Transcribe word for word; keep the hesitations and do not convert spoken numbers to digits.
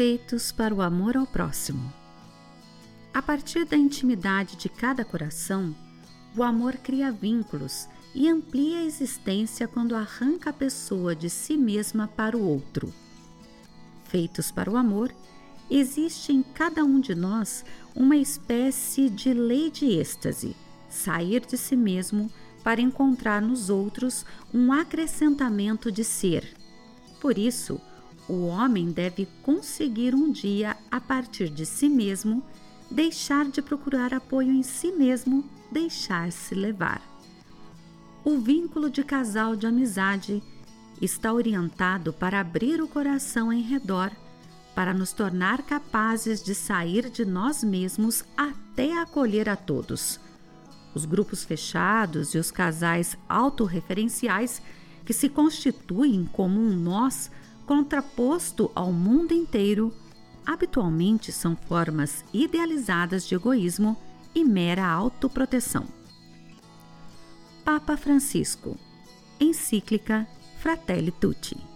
Feitos para o amor ao próximo. A partir da intimidade de cada coração, o amor cria vínculos e amplia a existência quando arranca a pessoa de si mesma para o outro. Feitos para o amor, existe em cada um de nós uma espécie de lei de êxtase, sair de si mesmo para encontrar nos outros um acrescentamento de ser. Por isso, o homem deve conseguir um dia, a partir de si mesmo, deixar de procurar apoio em si mesmo, deixar-se levar. O vínculo de casal de amizade está orientado para abrir o coração em redor, para nos tornar capazes de sair de nós mesmos até acolher a todos. Os grupos fechados e os casais autorreferenciais que se constituem como um nós contraposto ao mundo inteiro, habitualmente são formas idealizadas de egoísmo e mera autoproteção. Papa Francisco, encíclica Fratelli Tutti.